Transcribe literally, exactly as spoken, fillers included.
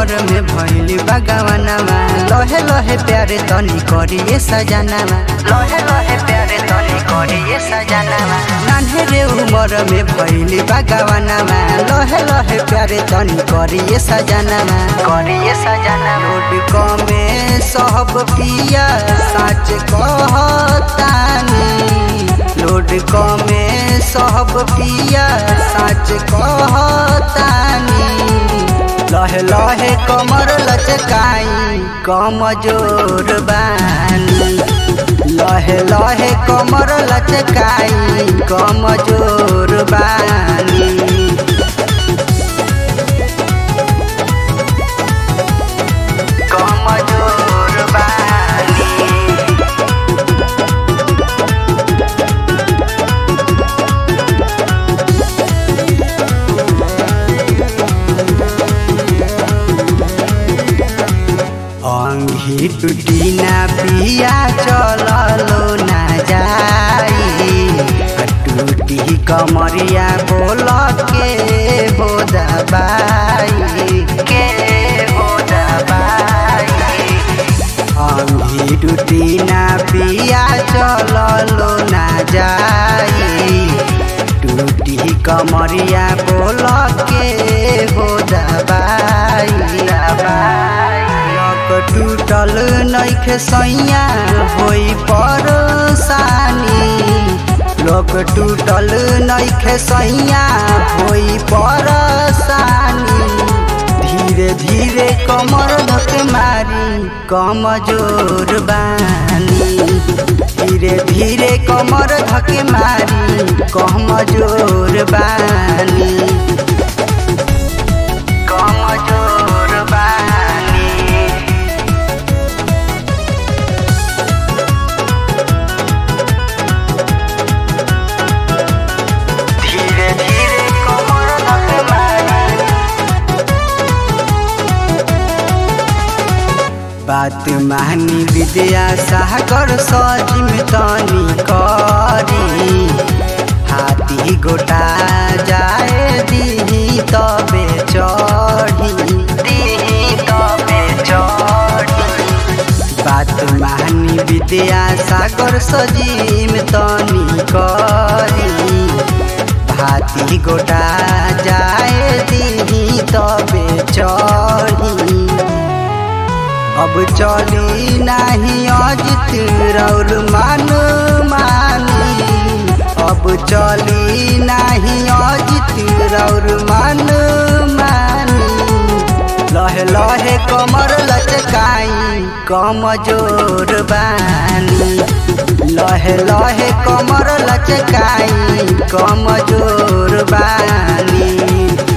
उम्र में भइली बगवानवा लहे लहे प्यारे तनी करिए सजनावा लहे लहे प्यारे तनी करिए सजनावा नान्हे रे उम्र में भइली बगवानवा लहे लहे प्यारे तनी करिए सजनावा करिए सजनावा लोड कमे सब पिया सच कहतानी लोड कमे सब पिया सच कहतानी लहे लहे कमर लचकाई कमजोर बानी लहे लहे कमर लचकाई कमजोर बानी कमजोर बानी अंगी टूटी ना पिया चललो ना जाई टूटी कमरिया बोल के हो दबाई के हो दबाई अंगी टूटी ना पिया चललो ना जाई टूटी कमरिया बोल के हो दबाई दबाई टूटल नइखे सैया होई परेशानी लोग टूटल नइखे सैया होई परेशानी धीरे धीरे कमर धके मारी कमजोर बानी धीरे धीरे कमर धके मारी कमजोर बानी कमजोर बानी बात मानी विद्या सागर सजिम तनी करी हाथी गोटा जाए दी तबे चढ़ी दी तबे चढ़ी बात मानी विद्या सागर सजिम तनी करी हाथी गोटा जाए दी तबे चढ़ी अब चली नहीं अजित रौर मान मानी अब चली नहीं अजित रौर मान मानी लहे लहे कमर लचकाई कमजोर बानी लहे लहे कमर लचकाई कमजोर बानी।